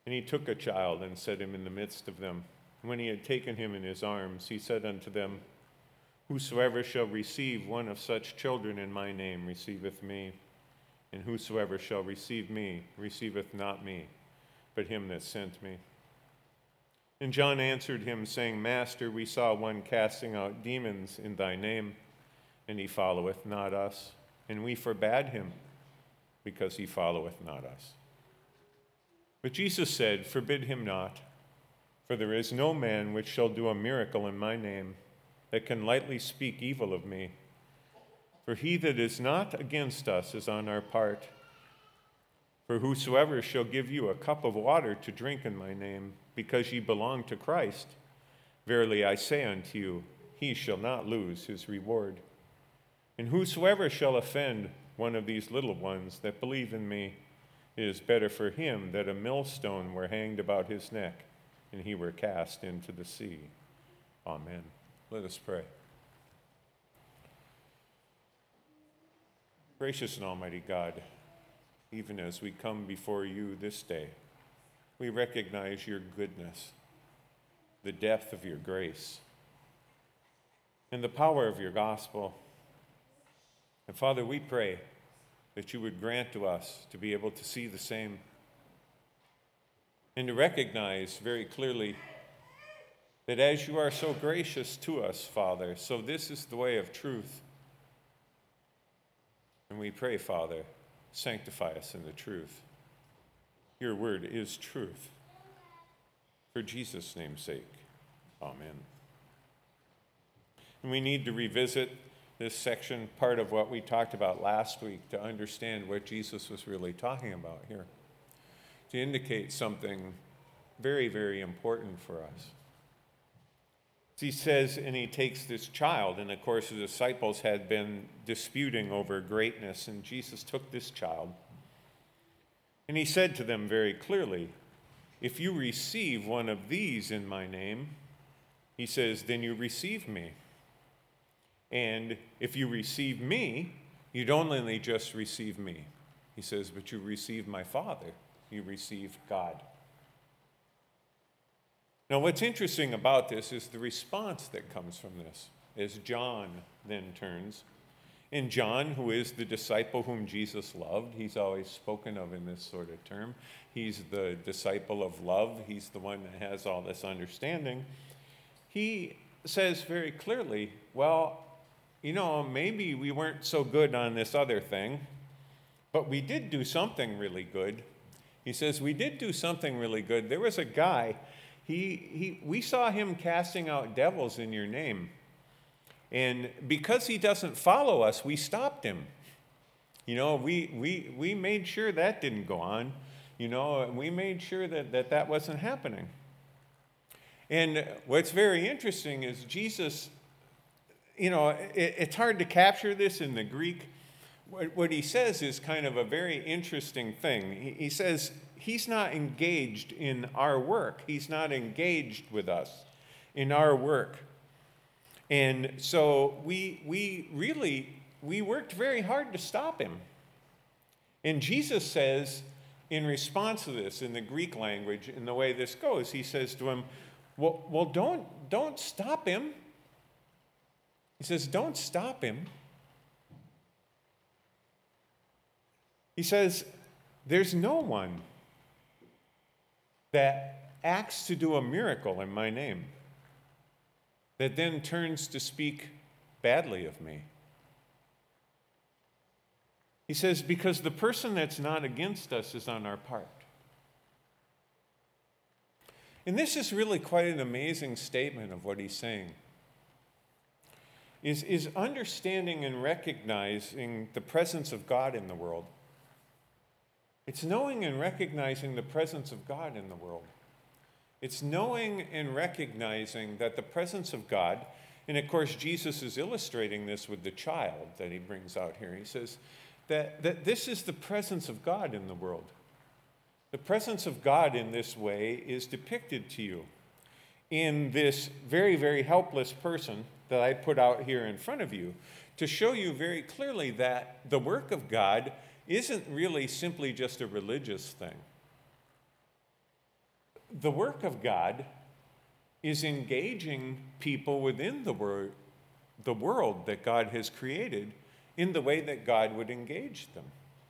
And he took a child and set him in the midst of them. When he had taken him in his arms, he said unto them, Whosoever shall receive one of such children in my name receiveth me, and whosoever shall receive me receiveth not me, but him that sent me. And John answered him, saying, Master, we saw one casting out demons in thy name, and he followeth not us. And we forbade him, because he followeth not us. But Jesus said, Forbid him not, for there is no man which shall do a miracle in my name that can lightly speak evil of me. For he that is not against us is on our part. For whosoever shall give you a cup of water to drink in my name, because ye belong to Christ, verily I say unto you, he shall not lose his reward. And whosoever shall offend one of these little ones that believe in me, it is better for him that a millstone were hanged about his neck, and he were cast into the sea. Amen. Let us pray. Gracious and almighty God, even as we come before you this day, we recognize your goodness, the depth of your grace, and the power of your gospel. And Father, we pray that you would grant to us to be able to see the same and to recognize very clearly that as you are so gracious to us, Father, so this is the way of truth. And we pray, Father, sanctify us in the truth. Your word is truth. For Jesus' name's sake, amen. And we need to revisit this section, part of what we talked about last week, to understand what Jesus was really talking about here, to indicate something very, very important for us. He says, and he takes this child, and of course the disciples had been disputing over greatness, and Jesus took this child, and he said to them very clearly, if you receive one of these in my name, he says, then you receive me. And if you receive me, you don't only just receive me, he says, but you receive my Father, you receive God. Now, what's interesting about this is the response that comes from this, as John then turns. And John, who is the disciple whom Jesus loved, he's always spoken of in this sort of term. He's the disciple of love. He's the one that has all this understanding. He says very clearly, well, you know, maybe we weren't so good on this other thing, but we did do something really good. He says, we did do something really good. There was a guy, we saw him casting out devils in your name. And because he doesn't follow us, we stopped him. You know, we made sure that didn't go on. You know, we made sure that wasn't happening. And what's very interesting is Jesus, you know, it's hard to capture this in the Greek. What he says is kind of a very interesting thing. He says he's not engaged in our work. He's not engaged with us in our work. And so we worked very hard to stop him. And Jesus says, in response to this, in the Greek language, in the way this goes, he says to him, well, don't stop him. He says, don't stop him. He says, there's no one that acts to do a miracle in my name that then turns to speak badly of me. He says, because the person that's not against us is on our part. And this is really quite an amazing statement of what he's saying. Is understanding and recognizing the presence of God in the world. It's knowing and recognizing the presence of God in the world. It's knowing and recognizing that the presence of God, and of course Jesus is illustrating this with the child that he brings out here. He says that this is the presence of God in the world. The presence of God in this way is depicted to you in this very, very helpless person that I put out here in front of you to show you very clearly that the work of God isn't really simply just a religious thing. the work of God is engaging people within the world that God has created in the way that God would engage them.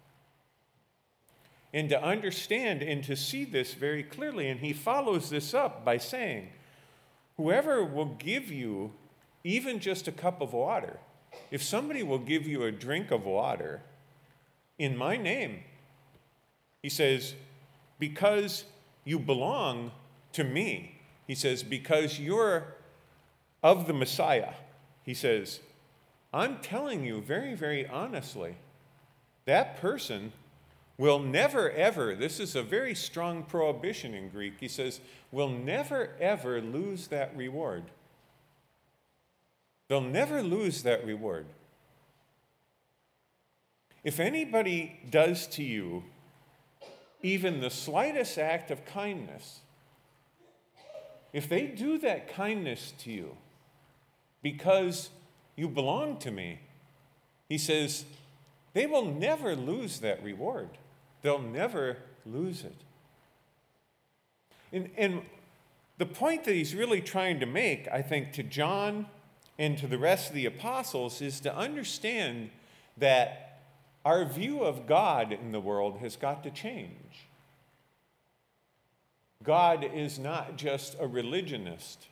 And to understand and to see this very clearly, and he follows this up by saying, whoever will give you even just a cup of water, if somebody will give you a drink of water in my name, he says, because you belong to me. He says, because you're of the Messiah. He says, I'm telling you very, very honestly, that person will never, ever, this is a very strong prohibition in Greek, he says, will never, ever lose that reward. They'll never lose that reward. If anybody does to you even the slightest act of kindness, if they do that kindness to you because you belong to me, he says, they will never lose that reward. They'll never lose it. And the point that he's really trying to make, I think, to John and to the rest of the apostles is to understand that our view of God in the world has got to change. God is not just a religionist,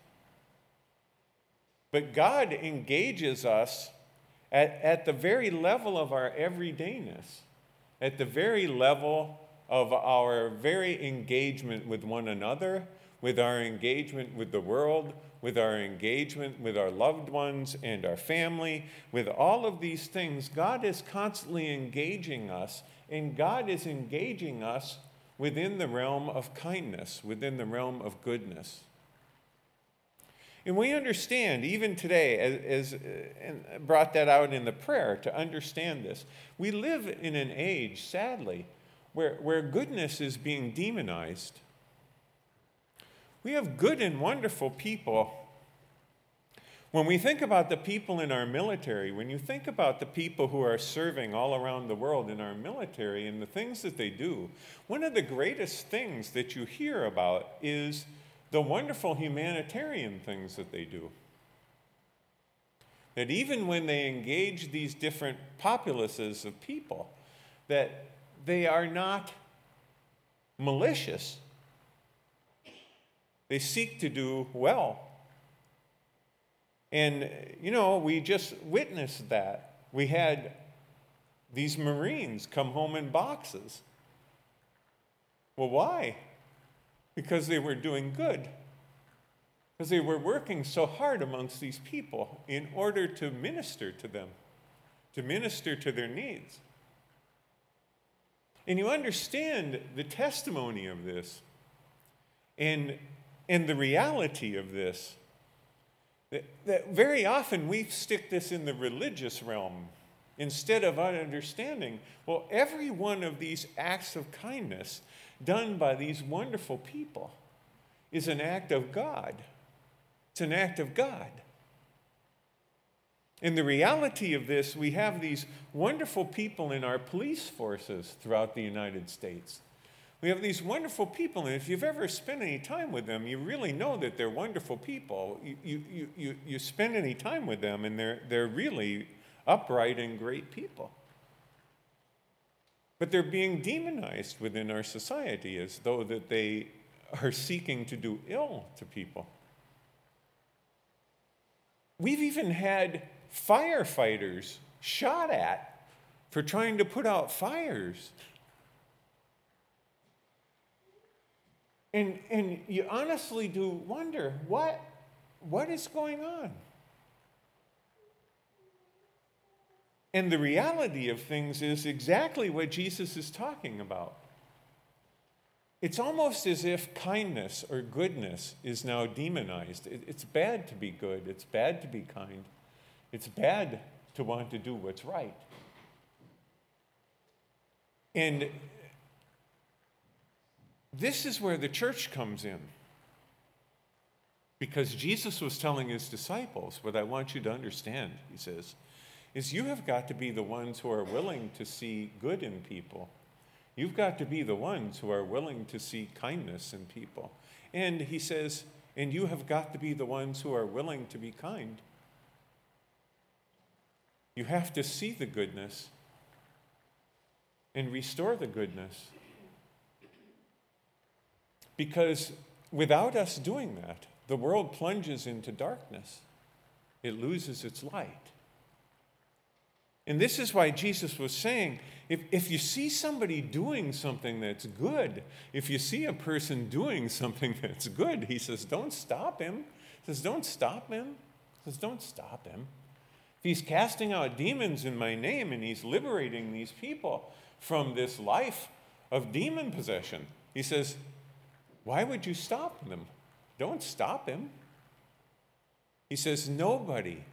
but God engages us at the very level of our everydayness, at the very level of our very engagement with one another, with our engagement with the world, with our engagement with our loved ones and our family, with all of these things. God is constantly engaging us, and God is engaging us within the realm of kindness, within the realm of goodness. And we understand, even today, and brought that out in the prayer, to understand this. We live in an age, sadly, where goodness is being demonized. We have good and wonderful people. When we think about the people in our military, when you think about the people who are serving all around the world in our military and the things that they do, one of the greatest things that you hear about is the wonderful humanitarian things that they do. That even when they engage these different populaces of people, that they are not malicious. They seek to do well. And, we just witnessed that. We had these Marines come home in boxes. Well, why? Because they were doing good. Because they were working so hard amongst these people in order to minister to them, to minister to their needs. And you understand the testimony of this and the reality of this, that very often we stick this in the religious realm instead of understanding, well, every one of these acts of kindness done by these wonderful people is an act of God. It's an act of God. In the reality of this, we have these wonderful people in our police forces throughout the United States. We have these wonderful people, and if you've ever spent any time with them, you really know that they're wonderful people. You spend any time with them, and they're really upright and great people. But they're being demonized within our society as though that they are seeking to do ill to people. We've even had firefighters shot at for trying to put out fires. And you honestly do wonder, what is going on? And the reality of things is exactly what Jesus is talking about. It's almost as if kindness or goodness is now demonized. It's bad to be good. It's bad to be kind. It's bad to want to do what's right. And this is where the church comes in. Because Jesus was telling his disciples, what I want you to understand, he says, is you have got to be the ones who are willing to see good in people You've got to be the ones who are willing to see kindness in people. And he says, and you have got to be the ones who are willing to be kind. You have to see the goodness and restore the goodness. Because without us doing that, the world plunges into darkness. It loses its light. And this is why Jesus was saying, if you see somebody doing something that's good, if you see a person doing something that's good, he says, don't stop him. He says, don't stop him. He says, don't stop him. If he's casting out demons in my name and he's liberating these people from this life of demon possession, he says, why would you stop them? Don't stop him. He says, nobody,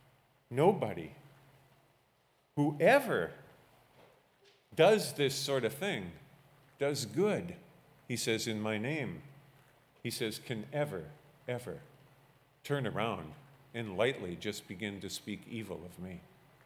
whoever does this sort of thing, does good, he says, in my name, he says, can ever turn around and lightly just begin to speak evil of me.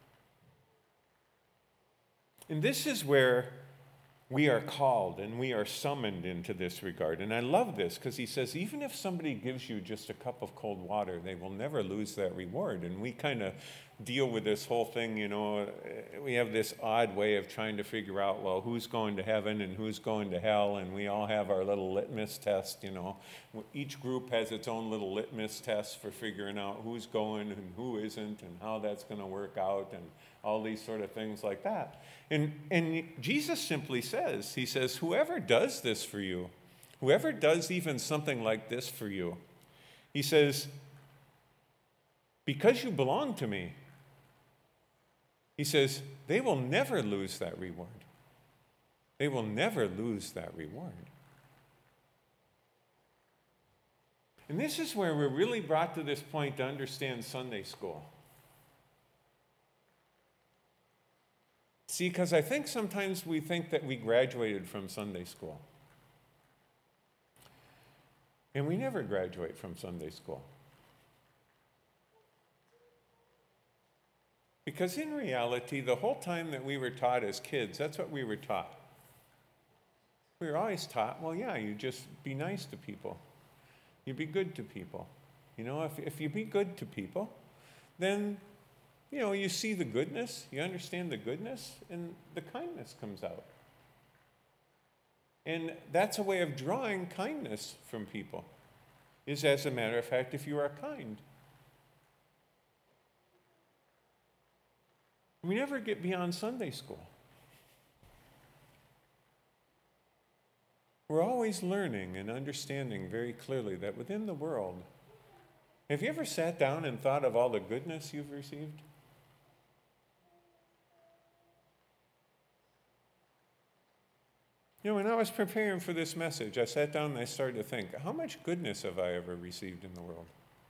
And this is where we are called and we are summoned into this regard. And I love this because he says, even if somebody gives you just a cup of cold water, they will never lose that reward. And we kind of deal with this whole thing, we have this odd way of trying to figure out, well, who's going to heaven and who's going to hell, and we all have our little litmus test, Each group has its own little litmus test for figuring out who's going and who isn't and how that's going to work out and all these sort of things like that. And Jesus simply says, he says, whoever does this for you, whoever does even something like this for you, he says, because you belong to me, he says, they will never lose that reward. They will never lose that reward. And this is where we're really brought to this point to understand Sunday school. See, because I think sometimes we think that we graduated from Sunday school. And we never graduate from Sunday school. Because in reality, the whole time that we were taught as kids, that's what we were taught. We were always taught, well, yeah, you just be nice to people. You be good to people. If you be good to people, then, you see the goodness, you understand the goodness, and the kindness comes out. And that's a way of drawing kindness from people, is as a matter of fact, if you are kind. We never get beyond Sunday school. We're always learning and understanding very clearly that within the world, have you ever sat down and thought of all the goodness you've received? When I was preparing for this message, I sat down and I started to think, how much goodness have I ever received in the world?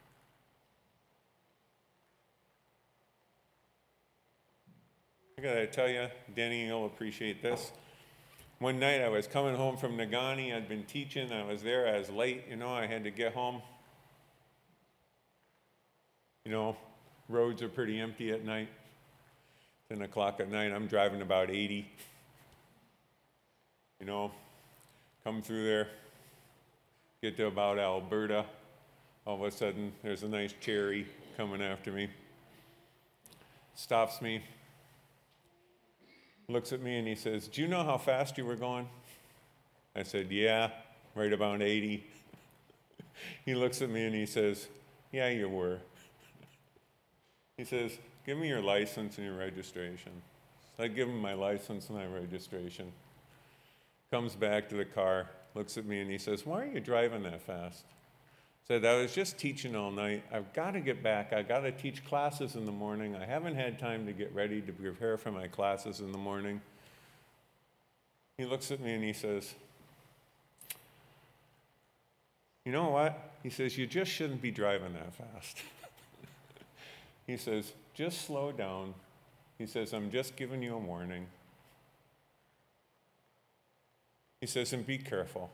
I gotta tell you, Denny, you'll appreciate this. One night I was coming home from Nagani. I'd been teaching. I was there. I was late. I had to get home. Roads are pretty empty at night. 10 o'clock at night, I'm driving about 80. Come through there, get to about Alberta. All of a sudden, there's a nice cherry coming after me. Stops me. Looks at me and he says, do you know how fast you were going? I said, yeah, right about 80. He looks at me and he says, yeah, you were. He says, give me your license and your registration. So I give him my license and my registration. Comes back to the car, looks at me and he says, why are you driving that fast? Said, I was just teaching all night. I've got to get back. I've got to teach classes in the morning. I haven't had time to get ready to prepare for my classes in the morning. He looks at me and he says, you know what? He says, you just shouldn't be driving that fast. He says, just slow down. He says, I'm just giving you a warning. He says, and be careful.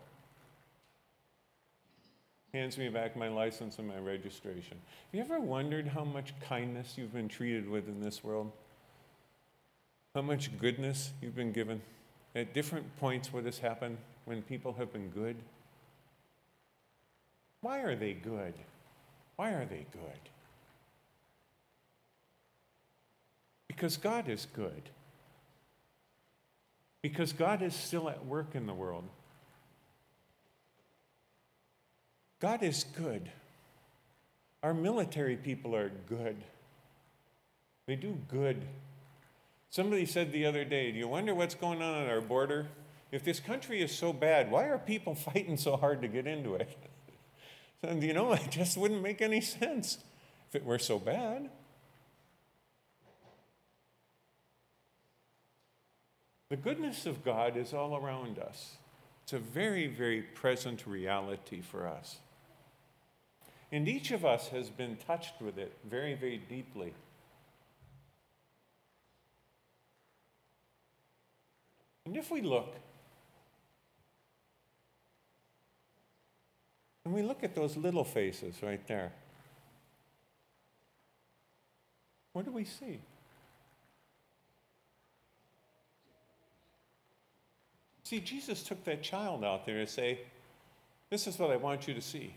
Hands me back my license and my registration. Have you ever wondered how much kindness you've been treated with in this world? How much goodness you've been given? at different points what has happened when people have been good? Why are they good? Why are they good? Because God is good. Because God is still at work in the world. God is good. Our military people are good. They do good. Somebody said the other day, do you wonder what's going on at our border? If this country is so bad, why are people fighting so hard to get into it? So, it just wouldn't make any sense if it were so bad. The goodness of God is all around us. It's a very, very present reality for us. And each of us has been touched with it very, very deeply. And if we look, and we look at those little faces right there, what do we see? See, Jesus took that child out there to say, this is what I want you to see.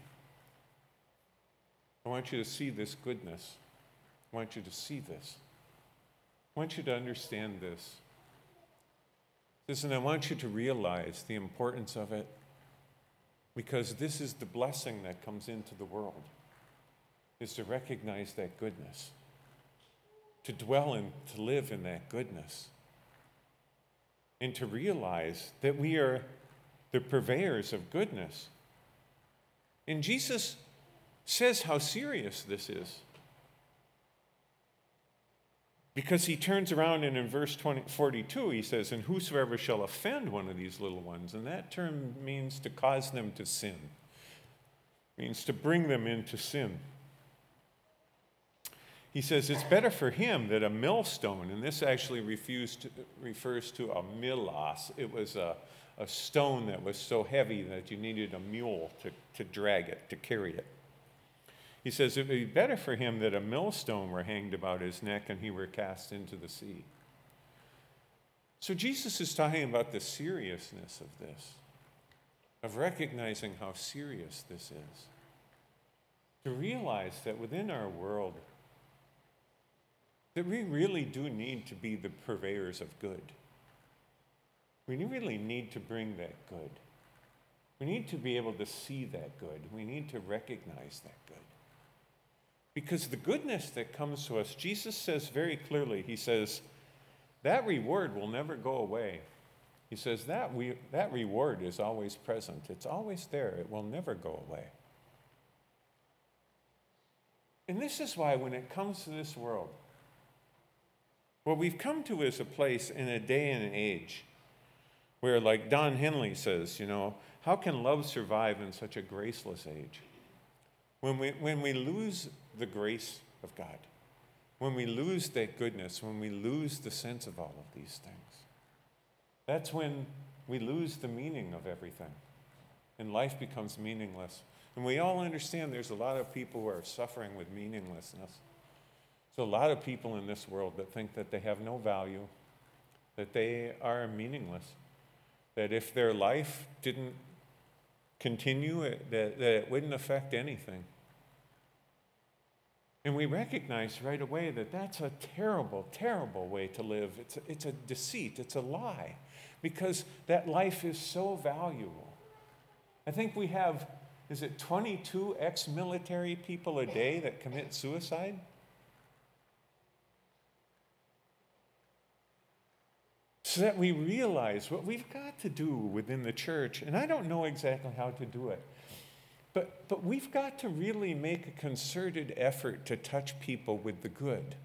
I want you to see this goodness. I want you to see this. I want you to understand this. Listen, I want you to realize the importance of it, because this is the blessing that comes into the world, is to recognize that goodness, to dwell and to live in that goodness, and to realize that we are the purveyors of goodness. And Jesus says how serious this is, because he turns around and in verse 42 he says, and whosoever shall offend one of these little ones, and that term means to cause them to sin, means to bring them into sin. He says it's better for him that a millstone, and this actually refers to a milos. It was a stone that was so heavy that you needed a mule to drag it, to carry it. He says it would be better for him that a millstone were hanged about his neck and he were cast into the sea. So Jesus is talking about the seriousness of this, of recognizing how serious this is. To realize that within our world, that we really do need to be the purveyors of good. We really need to bring that good. We need to be able to see that good. We need to recognize that good. Because the goodness that comes to us, Jesus says very clearly, he says, that reward will never go away. He says that reward is always present. It's always there. It will never go away. And this is why when it comes to this world, what we've come to is a place in a day and an age where, like Don Henley says, how can love survive in such a graceless age? When we lose the grace of God, when we lose that goodness, when we lose the sense of all of these things, that's when we lose the meaning of everything, and life becomes meaningless. And we all understand there's a lot of people who are suffering with meaninglessness. So a lot of people in this world that think that they have no value, that they are meaningless, that if their life didn't continue, that it wouldn't affect anything. And we recognize right away that that's a terrible, terrible way to live. It's a deceit. It's a lie, because that life is so valuable. I think we have, 22 ex-military people a day that commit suicide? So that we realize what we've got to do within the church, and I don't know exactly how to do it, but we've got to really make a concerted effort to touch people with the good.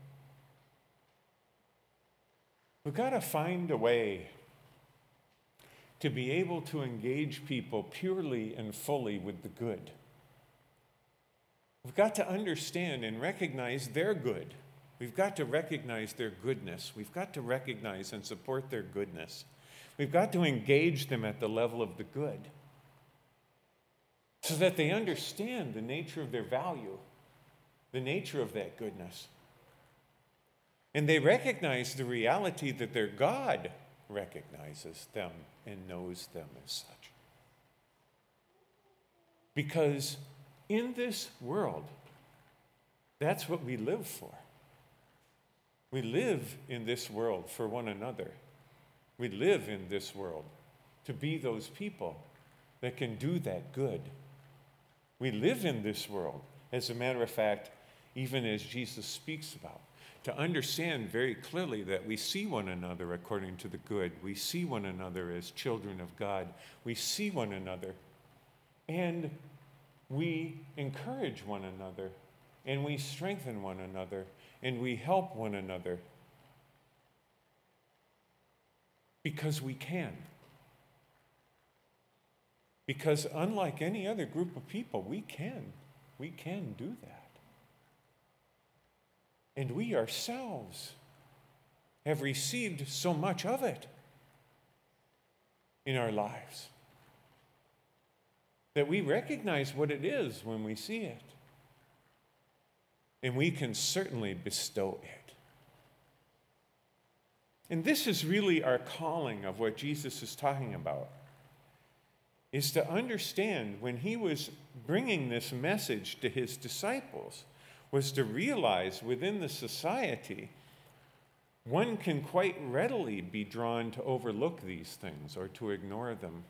We've got to find a way to be able to engage people purely and fully with the good. We've got to understand and recognize their good. We've got to recognize their goodness. We've got to recognize and support their goodness. We've got to engage them at the level of the good so that they understand the nature of their value, the nature of that goodness. And they recognize the reality that their God recognizes them and knows them as such. Because in this world, that's what we live for. We live in this world for one another. We live in this world to be those people that can do that good. We live in this world, as a matter of fact, even as Jesus speaks about, to understand very clearly that we see one another according to the good. We see one another as children of God. We see one another, and we encourage one another, and we strengthen one another, and we help one another because we can. Because unlike any other group of people, we can do that. And we ourselves have received so much of it in our lives that we recognize what it is when we see it. And we can certainly bestow it. And this is really our calling of what Jesus is talking about, is to understand when he was bringing this message to his disciples, was to realize within the society, one can quite readily be drawn to overlook these things or to ignore them.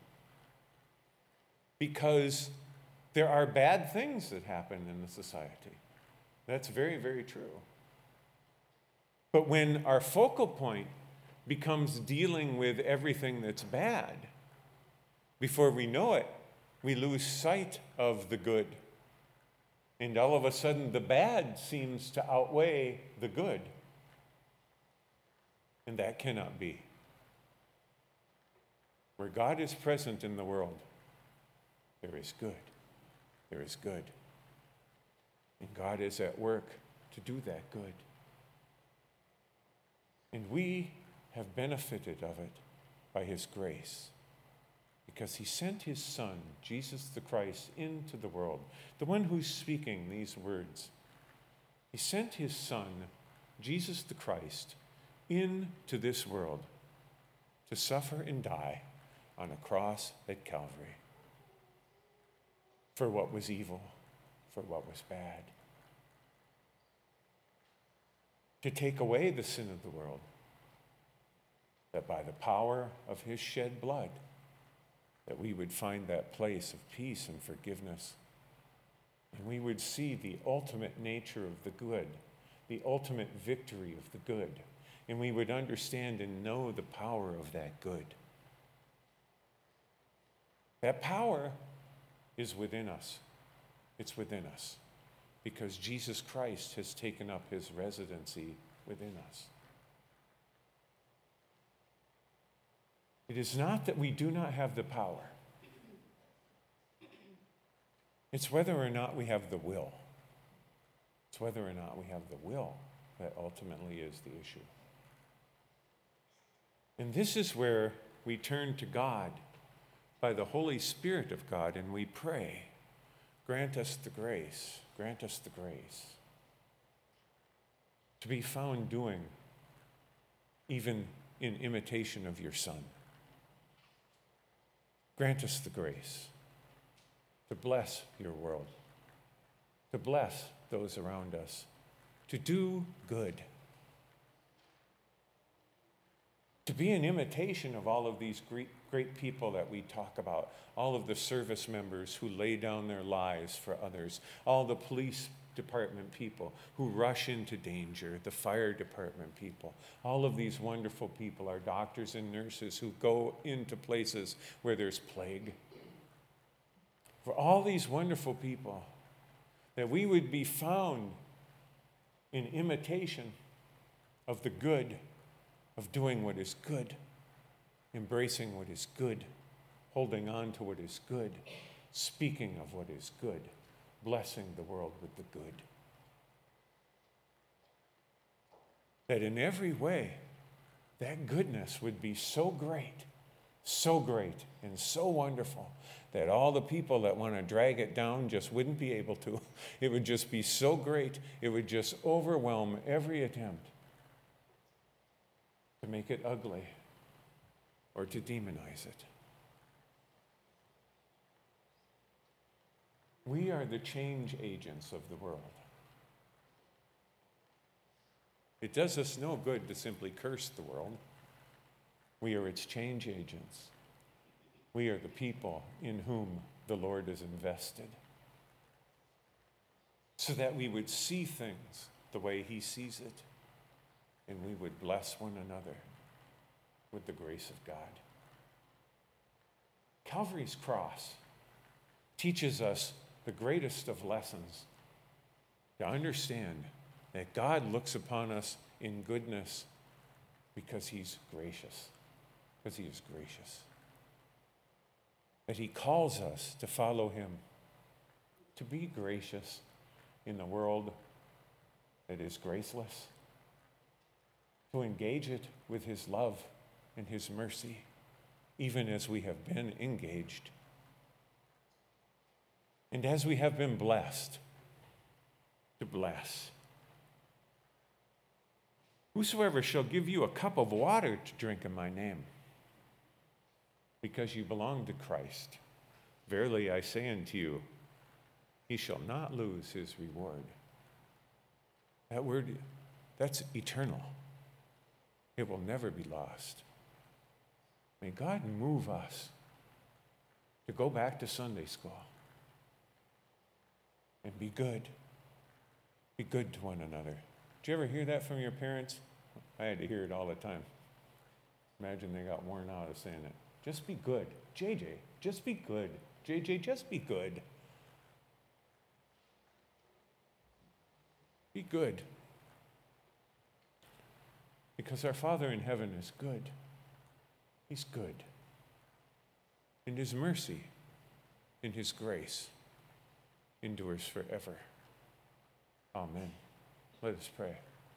Because there are bad things that happen in the society. That's very, very true. But when our focal point becomes dealing with everything that's bad, before we know it, we lose sight of the good. And all of a sudden, the bad seems to outweigh the good. And that cannot be. Where God is present in the world, there is good. There is good. And God is at work to do that good. And we have benefited of it by his grace, because he sent his Son, Jesus the Christ, into the world, the one who's speaking these words. He sent his Son, Jesus the Christ, into this world to suffer and die on a cross at Calvary for what was evil, for what was bad, to take away the sin of the world, that by the power of his shed blood, that we would find that place of peace and forgiveness, and we would see the ultimate nature of the good, the ultimate victory of the good, and we would understand and know the power of that good. That power is within us. It's within us because Jesus Christ has taken up his residency within us. It is not that we do not have the power. It's whether or not we have the will. It's whether or not we have the will that ultimately is the issue. And this is where we turn to God by the Holy Spirit of God and we pray, grant us the grace to be found doing even in imitation of your Son. Grant us the grace to bless your world, to bless those around us, to do good, to be an imitation of all of these great people that we talk about, all of the service members who lay down their lives for others, all the police department people who rush into danger, the fire department people, all of these wonderful people, our doctors and nurses who go into places where there's plague. For all these wonderful people, that we would be found in imitation of the good, of doing what is good, embracing what is good, holding on to what is good, speaking of what is good, blessing the world with the good. That in every way, that goodness would be so great and so wonderful that all the people that want to drag it down just wouldn't be able to. It would just be so great, it would just overwhelm every attempt to make it ugly, or to demonize it. We are the change agents of the world. It does us no good to simply curse the world. We are its change agents. We are the people in whom the Lord is invested, so that we would see things the way he sees it, and we would bless one another with the grace of God. Calvary's cross teaches us the greatest of lessons, to understand that God looks upon us in goodness because he's gracious, because he is gracious. That he calls us to follow him, to be gracious in the world that is graceless, to engage it with his love and his mercy, even as we have been engaged. And as we have been blessed, to bless. Whosoever shall give you a cup of water to drink in my name, because you belong to Christ, verily I say unto you, he shall not lose his reward. That word, that's eternal. It will never be lost. May God move us to go back to Sunday school and be good. Be good to one another. Did you ever hear that from your parents? I had to hear it all the time. Imagine they got worn out of saying it. Just be good. JJ, just be good. JJ, just be good. Be good. Because our Father in heaven is good. He's good. And his mercy and his grace endures forever. Amen. Let us pray.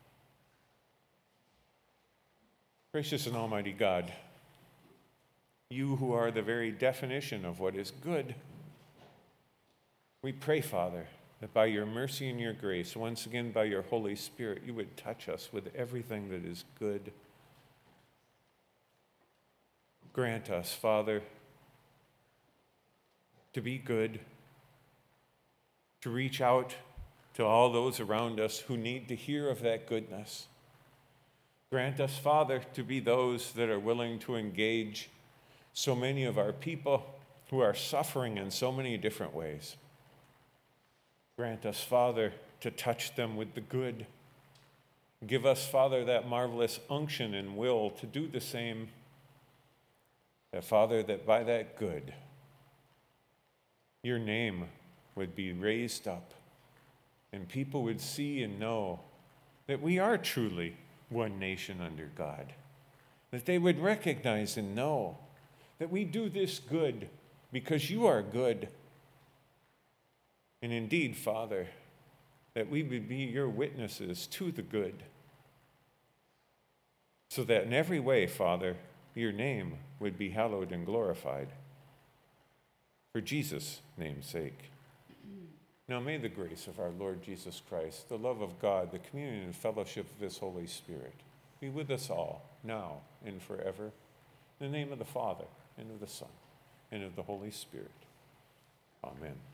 Gracious and almighty God, you who are the very definition of what is good, we pray, Father, that by your mercy and your grace, once again by your Holy Spirit, you would touch us with everything that is good. Grant us, Father, to be good, to reach out to all those around us who need to hear of that goodness. Grant us, Father, to be those that are willing to engage so many of our people who are suffering in so many different ways. Grant us, Father, to touch them with the good. Give us, Father, that marvelous unction and will to do the same. That, Father, that by that good, your name would be raised up, and people would see and know that we are truly one nation under God. That they would recognize and know that we do this good because you are good. And indeed, Father, that we would be your witnesses to the good, so that in every way, Father, your name would be hallowed and glorified. For Jesus' name's sake. Now may the grace of our Lord Jesus Christ, the love of God, the communion and fellowship of his Holy Spirit be with us all, now and forever. In the name of the Father, and of the Son, and of the Holy Spirit. Amen.